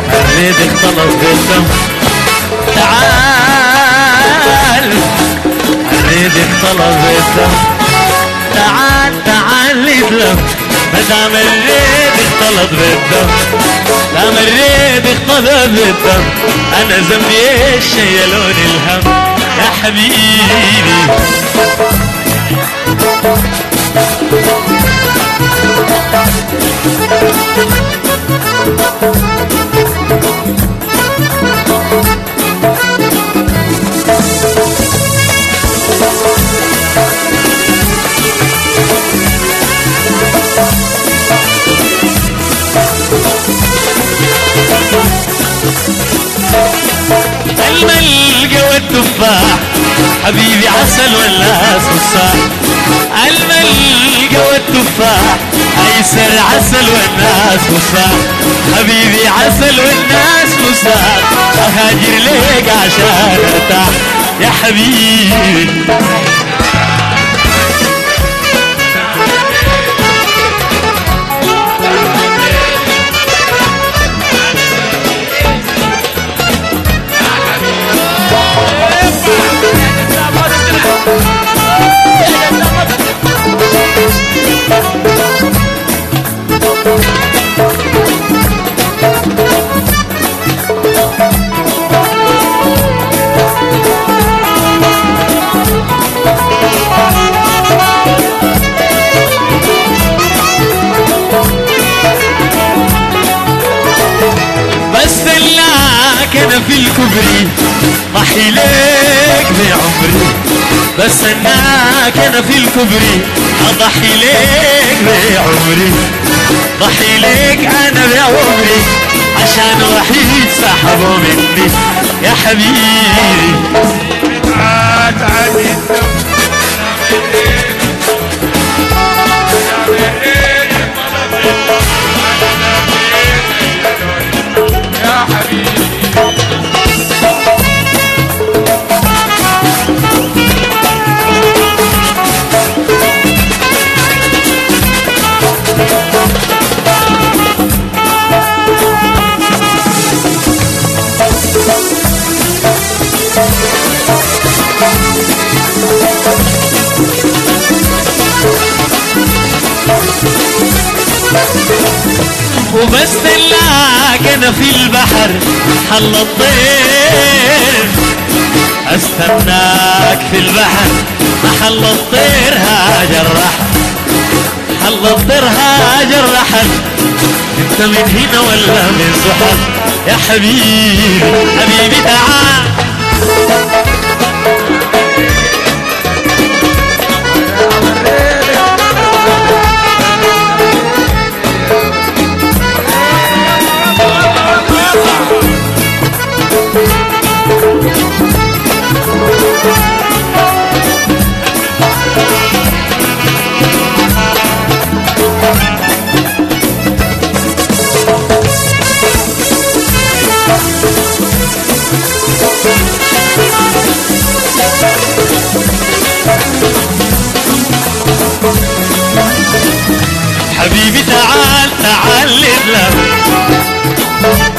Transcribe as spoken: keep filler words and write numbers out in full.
الريد اختلط بالدم. تعال الريد اختلط بالدم. تعال تعال نتلم مدام الريد اختلط بالدم. دام الريد اختلط بالدم انا ذنبي ايش شيلوني الهم يا حبيبي. الملقى والتفاح حبيبي عسل والناس مساح. الملقى والتفاح ايسر عسل والناس مساح. حبيبي عسل والناس مساح. اهاجر ليك عشان ارتاح يا حبيبي. انا في الكبري ضحي ليك بعمري. بس انك انا في الكبري اضحي ليك بعمري. ضحي ليك انا بعمري عشان وحيد سحبوا مني يا حبيبي. يا حبيبي وبس دلاك انا في البحر حل الطير. استناك في البحر محل الطير هاجر رحل. حل الطير هاجر رحل. انت من هنا ولا من زحل يا حبيبي. حبيبي تعال حبيبي تعال تعال لله.